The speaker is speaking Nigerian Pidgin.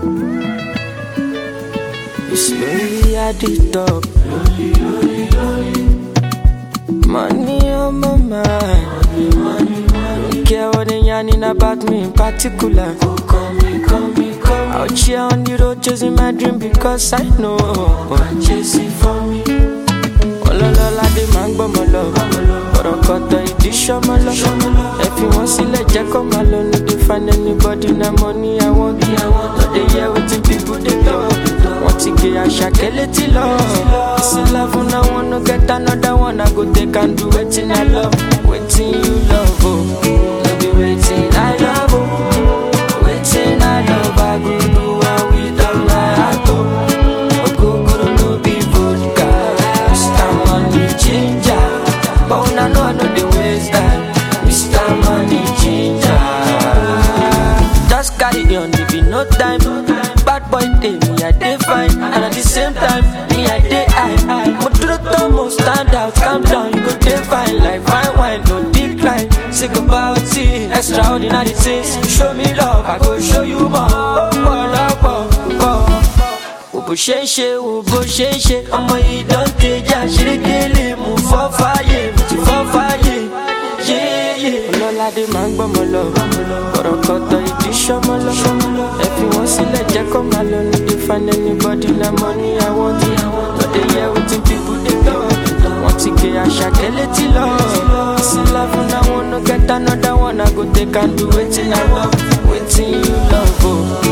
Slowly at the top. Money on my mind. Don't care what they yarning about me in particular. Out here on the road chasing my dream because I know chasing for me. Ololola de máa ń gbọ́ mọ́ lọ. Ọ̀rọ̀ kọ̀tọ̀ ìdí ṣọ́mọ́ lọ. Ẹ fi wọ́n sílẹ̀ jẹ́ kó máa lọ. No dey find anybody na money I want. No dey hear wetin people dey talk. Wọ́n ti gé àṣàkẹ́ létí lọ. This love na one no get another one. I go take and do wetin I love. Wetin you love o. No be wetin I love o. Wetin I love I go do am with all my heart o. Ogogoro no be vodka. Mr. Money Ginger. But una know I no dey waste time. Mr. Money Ginger. Just carry on, there be no time. Bad boy day, me I dey fine. And at the same time, me I dey high. Motoro tomo stand out, calm down, you go dey fine. Like fine wine, no decline. Sick about it, extraordinary things. Show me love, I go show you more. Bó ṣe ń ṣe, wo bó ṣe ń ṣe. Ọmọ yìí dán tẹja, ṣerékélé, mú fọ́ fáyé, mú ti fọ́ fáyé. Ọlọ́ládé máa ń gbọ́mọ lọ. Ọ̀rọ̀ kọ̀tọ̀ ìdí ṣọ́mọ lọ. Ẹ fi wọ́n sílẹ̀ jẹ́ kó máa lọ. No dey find anybody na money I want. No dey hear wetin people dey talk. Wọ́n ti gé àṣàkẹ́ létí lọ. This love na one no get another one. I go take and do wetin I love. Wetin you love o.